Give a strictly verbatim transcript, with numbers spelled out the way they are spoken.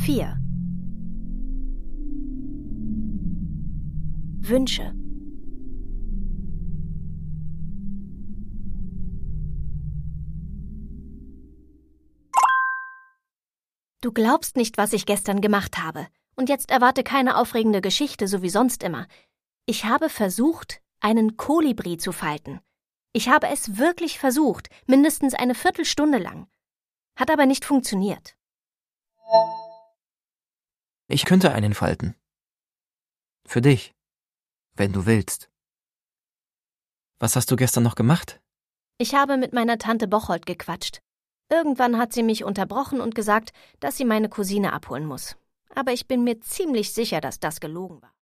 vier. Wünsche. Du glaubst nicht, was ich gestern gemacht habe. Und jetzt erwarte keine aufregende Geschichte, so wie sonst immer. Ich habe versucht, einen Kolibri zu falten. Ich habe es wirklich versucht, mindestens eine Viertelstunde lang. Hat aber nicht funktioniert. Ich könnte einen falten. Für dich. Wenn du willst. Was hast du gestern noch gemacht? Ich habe mit meiner Tante Bocholt gequatscht. Irgendwann hat sie mich unterbrochen und gesagt, dass sie meine Cousine abholen muss. Aber ich bin mir ziemlich sicher, dass das gelogen war.